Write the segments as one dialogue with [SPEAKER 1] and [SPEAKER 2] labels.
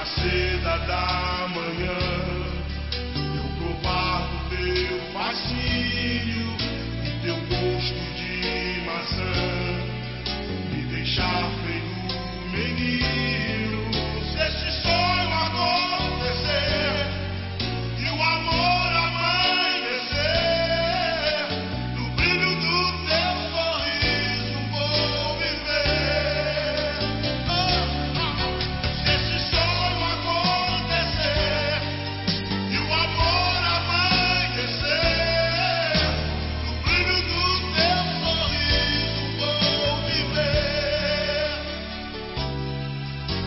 [SPEAKER 1] seda da manhã, eu provar do teu fascínio e teu gosto de maçã, me deixar feito menino. Se esse sonho acontecer e o amor amanhecer, no brilho do teu sorriso vou viver. Se esse sonho acontecer e o amor amanhecer, no brilho do teu sorriso vou viver.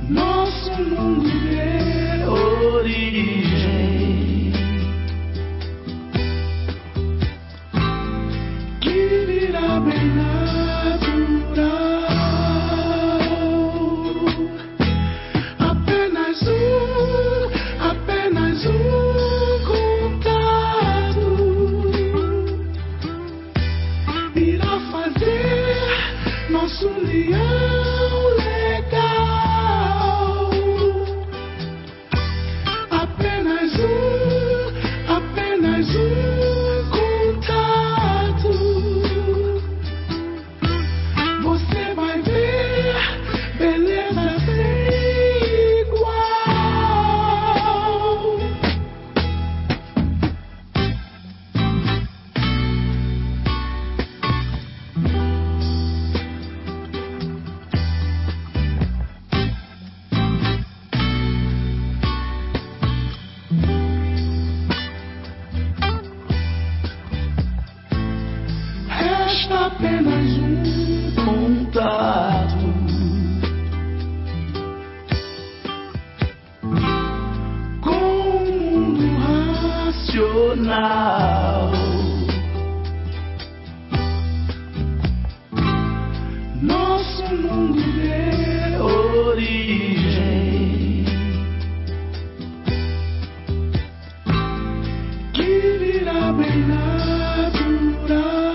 [SPEAKER 2] nosso mundo de origem, que virá bem natural. Apenas um contato irá fazer nosso leão legal. Apenas um contato. Você vai ver beleza sem igual. Resta apenas um contato com o mundo racional. Nosso mundo de origem, que virá bem natural.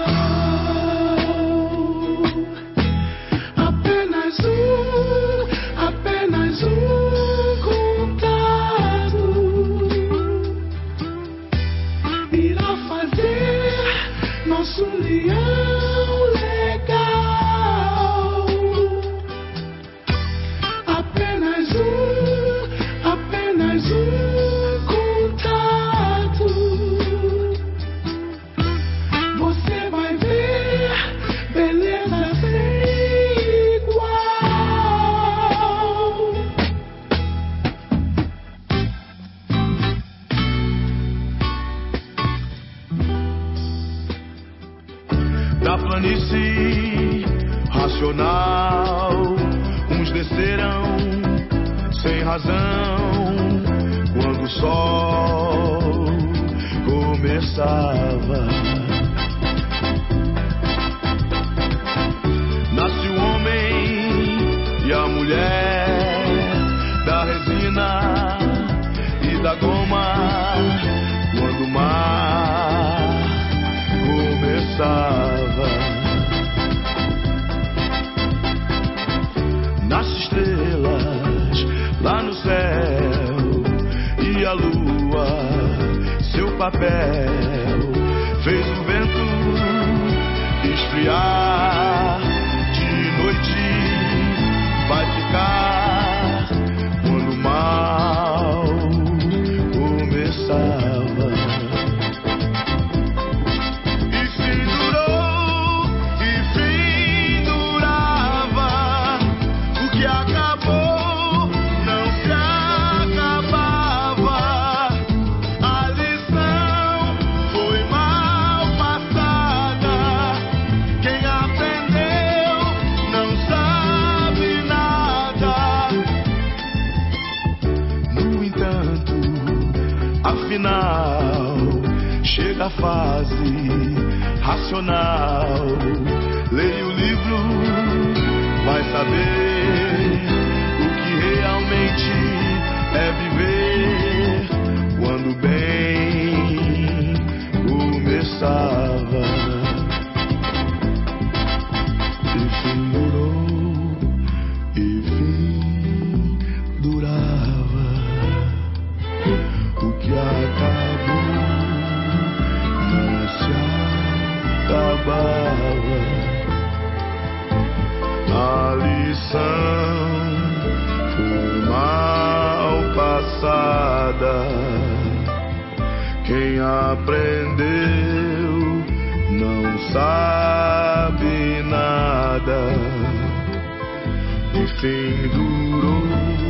[SPEAKER 2] Apenas um contato irá fazer nosso leão legal. Apenas um contato. Você vai ver beleza sem igual.
[SPEAKER 1] Da planície racional, uns desceram sem razão quando o sol começava. Nasce o homem e a mulher, da resina e da goma, quando o mar começava. Nasce estrelas lá no céu e a lua, seu papel, fez o vento esfriar. De noite vai ficar quando o mal começava. Afinal, chega a fase racional. Leia o livro, vai saber o que realmente é viver. Quando o bem começava, e fim durou, e fim durava. O que acabou não se acabava. A lição foi mal passada. Quem aprendeu não sabe nada. Enfim durou,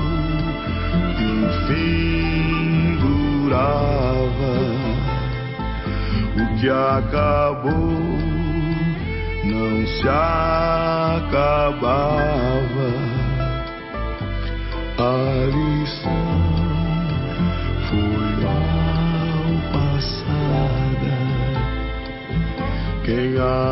[SPEAKER 1] enfim durava. O que acabou não se acabava. A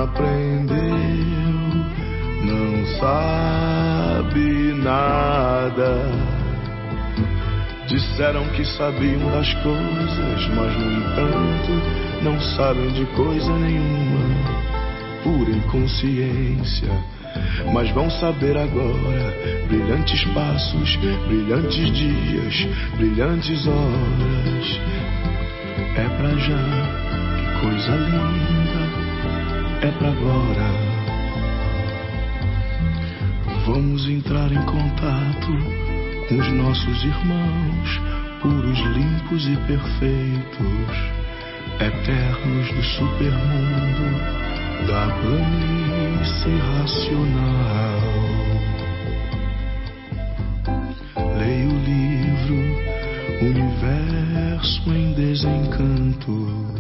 [SPEAKER 1] aprendeu, não sabe nada. Disseram que sabiam das coisas, mas no entanto não sabem de coisa nenhuma, pura inconsciência. Mas vão saber agora, brilhantes passos, brilhantes dias, brilhantes horas. É pra já, que coisa linda, é pra agora. Vamos entrar em contato com os nossos irmãos, puros, limpos e perfeitos, eternos do supermundo, da planície racional. Leia o livro Universo em Desencanto.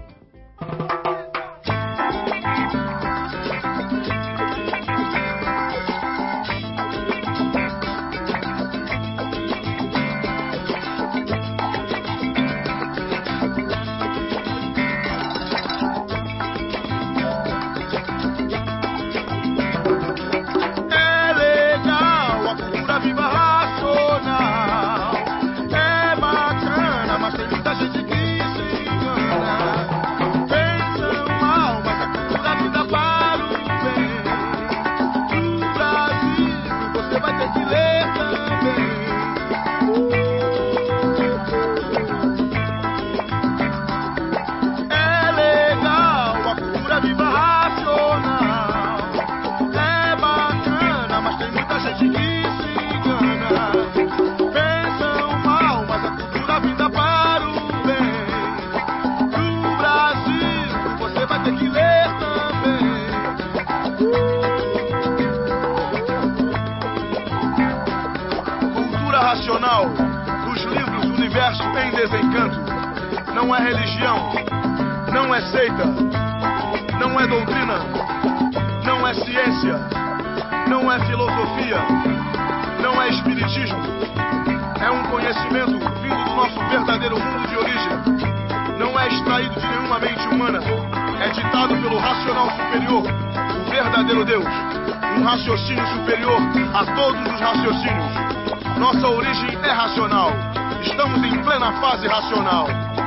[SPEAKER 3] Racional dos livros Universo em Desencanto. Não é religião, não é seita, não é doutrina, não é ciência, não é filosofia, não é espiritismo. É um conhecimento vindo do nosso verdadeiro mundo de origem. Não é extraído de nenhuma mente humana. É ditado pelo racional superior, o verdadeiro Deus. Um raciocínio superior a todos os raciocínios. Nossa origem é racional. Estamos em plena fase racional.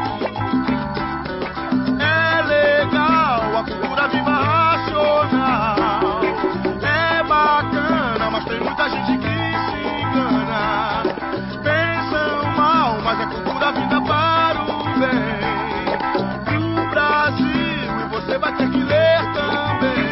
[SPEAKER 3] É legal a cultura viva racional. É bacana, mas tem muita gente que se engana. Pensam mal, mas é cultura vinda para o bem do Brasil. E você vai ter que ler também.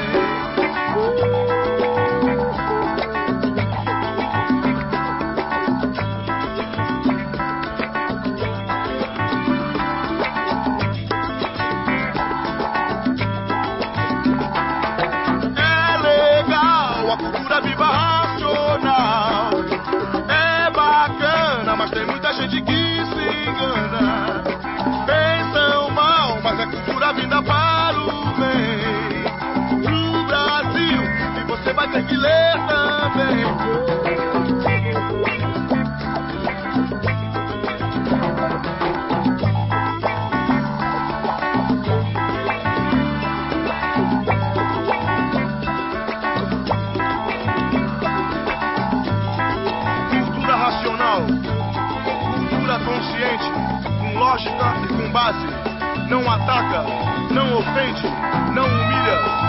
[SPEAKER 3] Viva racional. É bacana, mas tem muita gente que se engana. Pensam mal, mas é cultura vinda para o bem do Brasil. E você vai ter que ler também. Cultura consciente, com lógica e com base. Não ataca, não ofende, não humilha.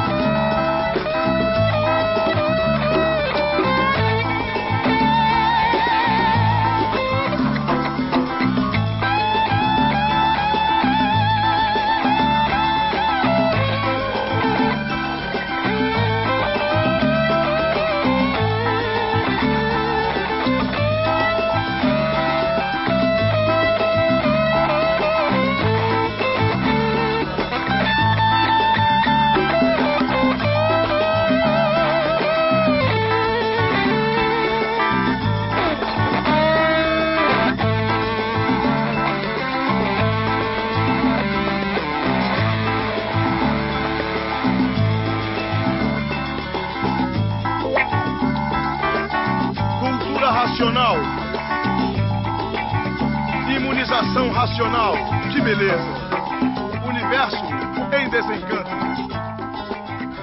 [SPEAKER 3] Racional. Imunização racional. Que beleza. Universo em Desencanto.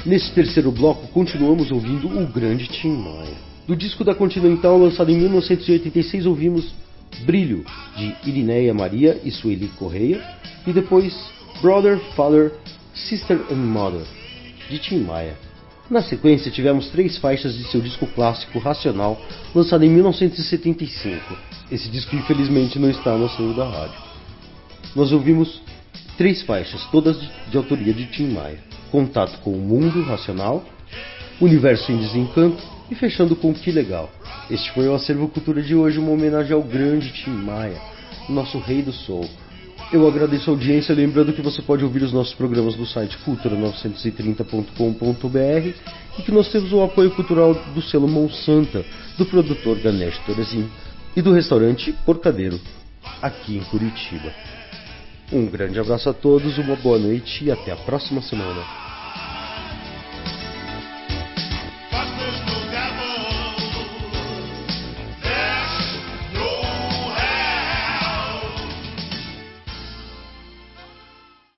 [SPEAKER 4] Nesse terceiro bloco, continuamos ouvindo o grande Tim Maia. Do disco da Continental, lançado em 1986, ouvimos Brilho, de Irineia Maria e Sueli Correia, e depois Brother, Father, Sister and Mother, de Tim Maia. Na sequência, tivemos 3 faixas de seu disco clássico Racional, lançado em 1975. Esse disco, infelizmente, não está no selo da rádio. Nós ouvimos 3 faixas, todas de autoria de Tim Maia: Contato com o Mundo, Racional, Universo em Desencanto e fechando com Que Legal. Este foi o Acervo Cultura de hoje, uma homenagem ao grande Tim Maia, nosso rei do soul. Eu agradeço a audiência, lembrando que você pode ouvir os nossos programas no site cultura930.com.br e que nós temos o apoio cultural do selo Monsanta, do produtor Ganesh Torezin e do restaurante Porcadeiro, aqui em Curitiba. Um grande abraço a todos, uma boa noite e até a próxima semana.